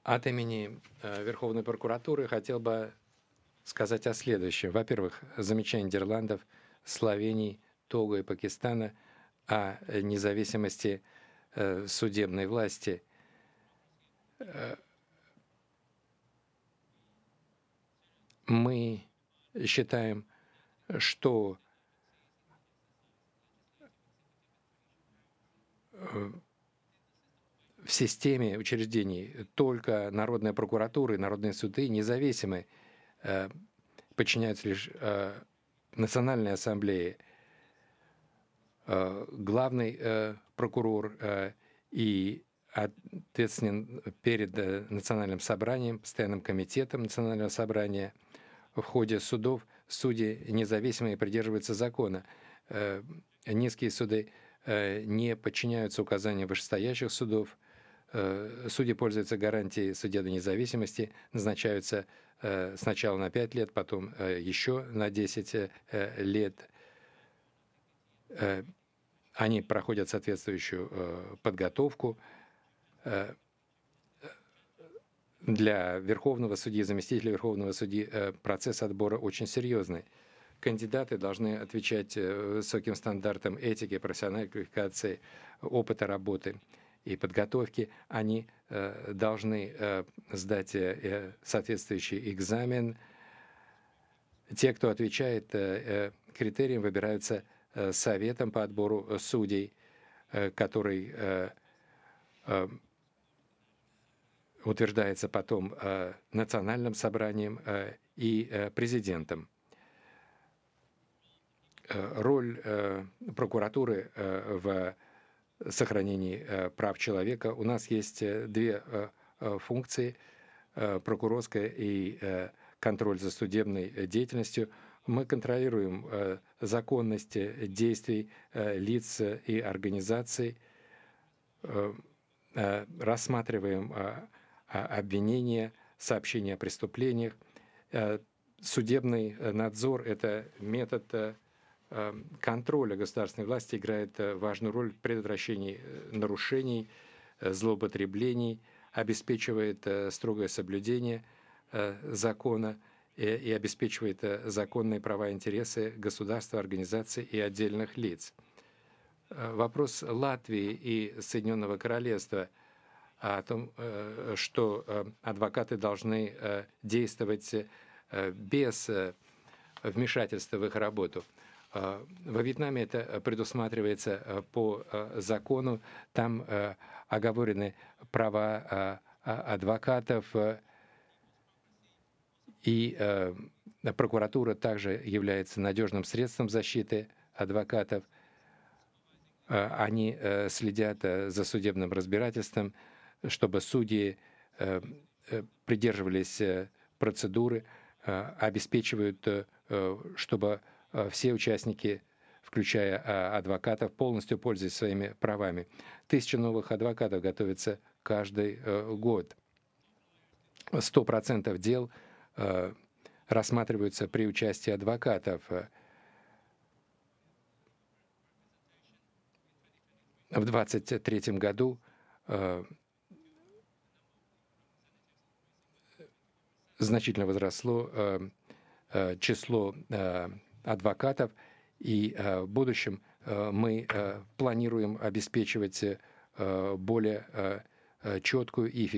От имени Верховной прокуратуры хотел бы сказать о следующем. Во-первых, замечание Нидерландов, Словении, Того и Пакистана о независимости судебной власти. Мы считаем, что в системе учреждений только Народная прокуратура и народные суды независимы, подчиняются лишь Национальной ассамблее. Главный прокурор и ответственен перед Национальным собранием, постоянным комитетом Национального собрания. В ходе судов судьи независимые придерживаются закона. Низкие суды не подчиняются указаниям вышестоящих судов. Судьи пользуются гарантией судебной независимости, назначаются сначала на 5 лет, потом еще на 10 лет. Они проходят соответствующую подготовку. Для верховного судьи, заместителя верховного судьи процесс отбора очень серьезный. Кандидаты должны отвечать высоким стандартам этики, профессиональной квалификации, опыта работы и подготовки. Они должны сдать соответствующий экзамен. Те, кто отвечает критериям, выбираются советом по отбору судей, который утверждается потом национальным собранием и президентом. Роль прокуратуры в сохранении прав человека. У нас есть две функции: прокурорская и контроль за судебной деятельностью. Мы контролируем законность действий лиц и организаций, рассматриваем обвинения, сообщения о преступлениях. Судебный надзор — это метод контроля государственной власти, играет важную роль в предотвращении нарушений, злоупотреблений, обеспечивает строгое соблюдение закона и обеспечивает законные права и интересы государства, организаций и отдельных лиц. Вопрос Латвии и Соединенного Королевства о том, что адвокаты должны действовать без вмешательства в их работу. Во Вьетнаме это предусматривается по закону. Там оговорены права адвокатов, и прокуратура также является надежным средством защиты адвокатов. Они следят за судебным разбирательством, чтобы судьи придерживались процедуры, обеспечивают, чтобы все участники, включая адвокатов, полностью пользуются своими правами. 1000 новых адвокатов готовится каждый год. 100% дел рассматриваются при участии адвокатов. В 2023 году значительно возросло число адвокатов, и в будущем мы планируем обеспечивать более четкую и эффективную